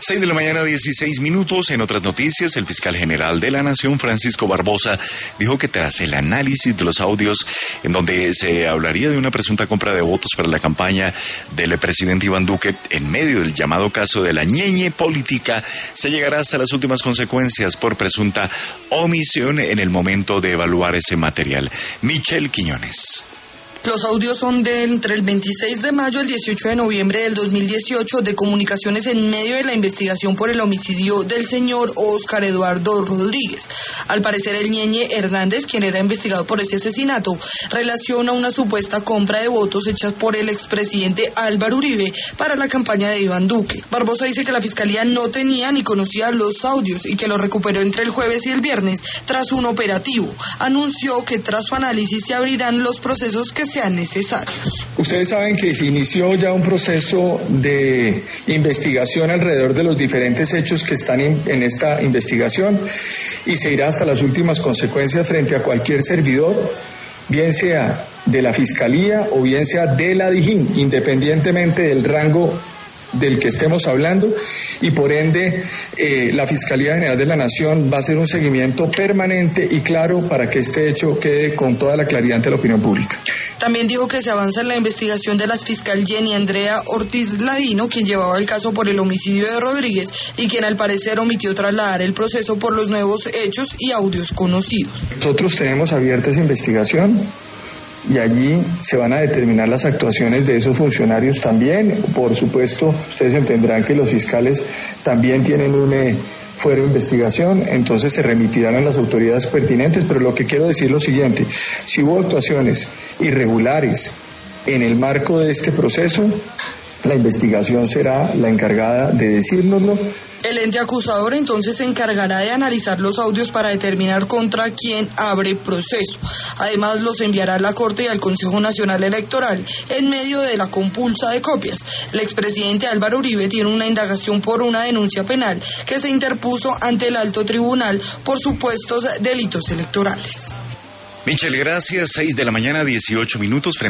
6 de la mañana, 16 minutos. En otras noticias, el fiscal general de la Nación, Francisco Barbosa, dijo que tras el análisis de los audios en donde se hablaría de una presunta compra de votos para la campaña del presidente Iván Duque, en medio del llamado caso de la ñeñe política, se llegará hasta las últimas consecuencias por presunta omisión en el momento de evaluar ese material. Michelle Quiñones. Los audios son de entre el 26 de mayo y el 18 de noviembre del 2018 de comunicaciones en medio de la investigación por el homicidio del señor Óscar Eduardo Rodríguez. Al parecer, el ñeñe Hernández, quien era investigado por ese asesinato, relaciona una supuesta compra de votos hechas por el expresidente Álvaro Uribe para la campaña de Iván Duque. Barbosa dice que la fiscalía no tenía ni conocía los audios y que los recuperó entre el jueves y el viernes tras un operativo. Anunció que tras su análisis se abrirán los procesos que sean necesarios. Ustedes saben que se inició ya un proceso de investigación alrededor de los diferentes hechos que están en esta investigación y se irá hasta las últimas consecuencias frente a cualquier servidor, bien sea de la Fiscalía o bien sea de la DIJÍN, independientemente del rango del que estemos hablando, y por ende la Fiscalía General de la Nación va a hacer un seguimiento permanente y claro para que este hecho quede con toda la claridad ante la opinión pública. También dijo que se avanza en la investigación de la fiscal Jenny Andrea Ortiz Ladino, quien llevaba el caso por el homicidio de Rodríguez y quien al parecer omitió trasladar el proceso por los nuevos hechos y audios conocidos. Nosotros tenemos abierta esa investigación y allí se van a determinar las actuaciones de esos funcionarios también. Por supuesto, ustedes entenderán que los fiscales también tienen un fuero de investigación, entonces se remitirán a las autoridades pertinentes, pero lo que quiero decir es lo siguiente: si hubo actuaciones irregulares en el marco de este proceso, la investigación será la encargada de decírnoslo. El ente acusador entonces se encargará de analizar los audios para determinar contra quién abre proceso. Además, los enviará a la Corte y al Consejo Nacional Electoral en medio de la compulsa de copias. El expresidente Álvaro Uribe tiene una indagación por una denuncia penal que se interpuso ante el alto tribunal por supuestos delitos electorales. Michelle, gracias. 6 de la mañana, 18 minutos.